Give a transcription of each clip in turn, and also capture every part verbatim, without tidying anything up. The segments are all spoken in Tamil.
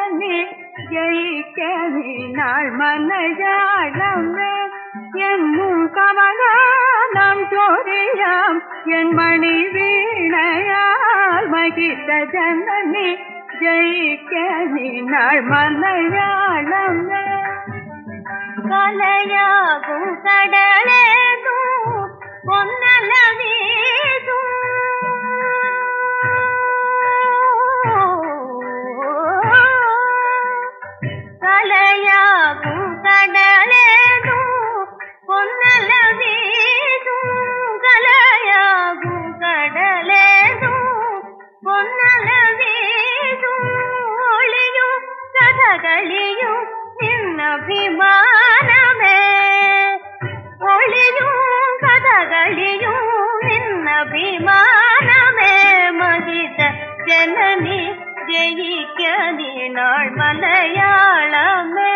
ஜனனி ஜெயிக்க நீ நாள் மலையாளமே என்னும் கமலம் சோரியாம் என் மணி வீணையால் மகித ஜனனி ஜெயிக்க நீ நாள் மலையாளமே கலையாகும் கடலேதும் பொன்னலவீதும் கலையாகும் கடலேதும் பொன்னலவீதும் கலையாகும் கடலேதும் பொன்னலவீதும் ஒளியும் கதகளியும் நின்னபிமானமே ஒளியும் கதகளியும் நின்னபிமானமே மகித ஜனனி ஜெயிக்க நீ நாள் மலையாளமே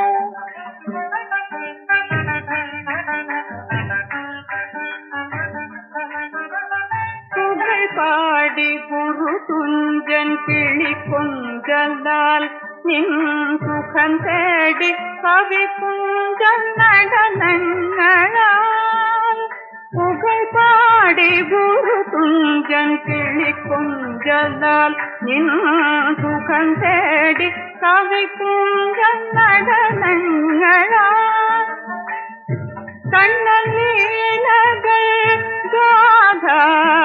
புகழ் பாடி குரு துஞ்சன் கிளி கொஞ்சலால் நின் சுகம் தேடி கவி குஞ்சல் நடனங்களால் புகழ் பாடி குரு துஞ்சன் கிளி கொஞ்சலால் நின் சுகம் தேடி கவி குஞ்சல் நடனங்களால் கண்ணல் நீலகள் காதா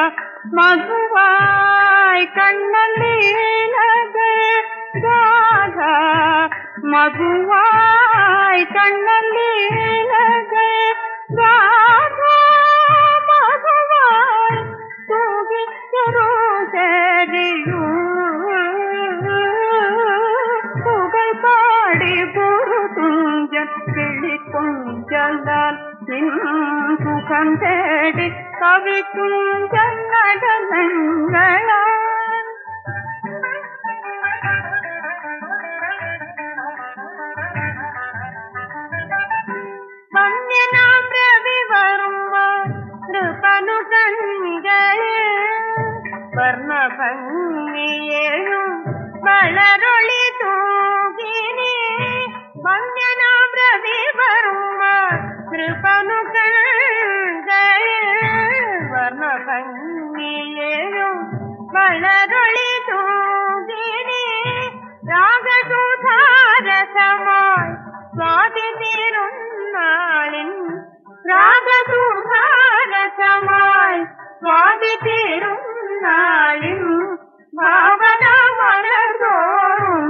மதுவாய் கண்ணல் நீலகள் காதா மதுவாய் கண்ணல் நீலகள் காதா மதுவாய் தூகி புகழ் பாடி குரு துஞ்சன் கிளி கொஞ்சலால் நின் சுகம் தேடி கவி குஞ்சல் நடனங்களால் வந்தினாம் ரவி வருவார் கிருபனு கண்களே வர்ண பங்கியேழும் வளரொளி தூகினி வந்தினாம் ரவி வருவார் கிருபனு கண்களே வர்ண பங்கியேழும் வளரொளி தூகினி ராகசூதாரசமாய் சுவாதி திருநாளின் ராகசூதாரசமாய் சுவாதி திருநாளின் பாவன மலர்தோறும்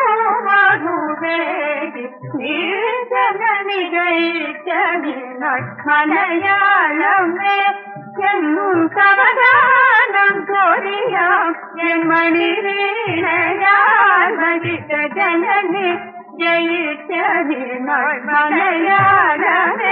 மதுவேதி ஜனனி ஜெயிக்க நீ நாள் மலையாளமே என்னும் கவதானம் கோரியாம் என் மணி வீணையால் மகித ஜனனி ஜெயிக்க நீ நாள் மலையாளமே